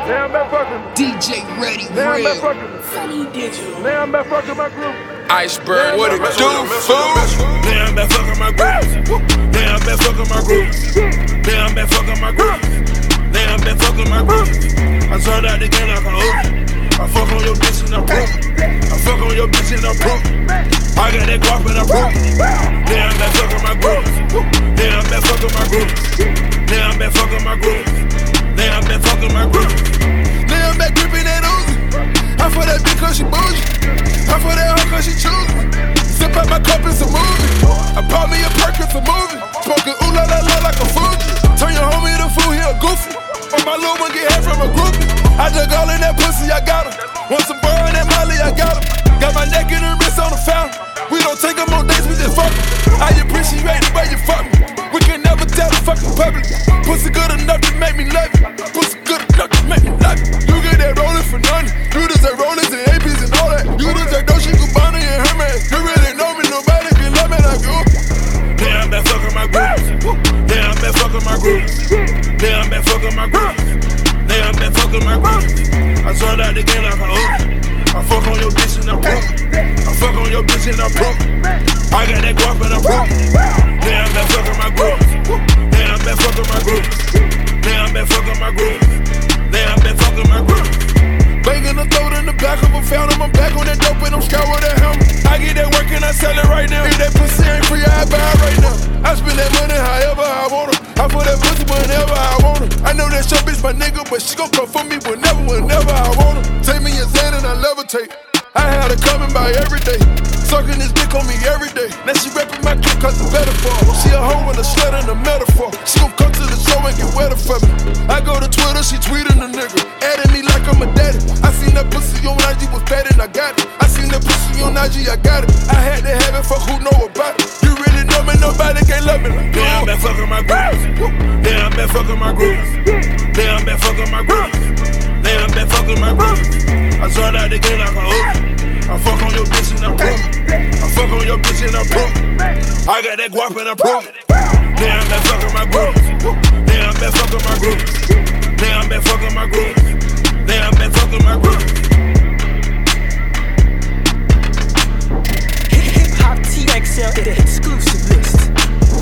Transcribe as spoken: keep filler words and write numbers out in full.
Now I'm back fucking. D J Ready Now I'm back Real. fucking. Funny Digital. Now I'm back fucking my group. Iceberg, what it do, fool? Now I'm back fucking my group. Now I'm back fucking my group. Now I'm back fucking my group. Now I'm back fucking my group. I turned out the game like a hoop. I fuck on your bitch and I broke. I fuck on your bitch and I broke. I got that guap and I broke. Now I'm back fucking my group. Now I'm back fucking my group. Now I'm back fucking my group. Now I'm back fucking my group. Now I'm back gripping that Uzi. I for that bitch cause she bougie. I for that hoe cause she choosing. Sip out my cup, it's a movie. I bought me a perk, it's a movie. Smoking ooh la la la like a Fuji. Turn your homie to fool, he a goofy. But my little one get head from a groupie. I dug all in that pussy, I got him. Want some burr in that molly, I got him. Got my neck and her wrist on the fountain. We don't take them on dates, we just fuck em. I appreciate the way you fuck me. We can never tell the fucking public. Pussy good enough to make me love it. Pussy good enough to make me love it. You get that rolling for nothing. You deserve rollers and A Ps and all that. You deserve Dolce Gabbana and Hermes. You really know me, nobody can love me like you. Now I'm back fucking my group. Now I'm back fucking my group. Now I'm back fucking my group. Now I'm back fucking my group. I turned out the game like a hoop. I fuck on your bitch and I broke. I fuck on your bitch and I broke. I got that guap and I broke. Now I'm back fucking my group. Now I'm back fucking my group. Now I'm back fucking my group. Now I'm back fucking my group. Banging the throat in the back of a fountain. I'm back on that dope and I'm scout with that helmet. I get that work and I sell it right now. If that pussy ain't free, I buy it right now. I spend that money however I want it. I put that pussy whenever I want it. I know that your bitch my nigga, but she gon' come for me whenever, whenever I want it. Take me a Zen and I levitate. I had her coming by every day. Sucking this dick on me every day. Now she rapping my kick cause it's better for her. She a hoe and a slut and a metaphor. She gon' come to the show and get wetter for me. I go to Twitter, she tweeting the nigga. Adding me like I'm a daddy. I seen that pussy on I G was fat and I got it. I seen that pussy on I G, I got it. I had to have it for who know about it. You really know me, nobody can't love me like you. Now I'm back fucking my group. Now I'm back fucking my group. Now I'm back fucking my group. Now I'm back fucking my group. I turned out the game like a hoop. I fuck on your bitch and I broke. I fuck on your bitch and I broke. I got that guap and I broke. Now I'm back fucking my group. Now I'm back fucking my group. Now I'm back fucking my group.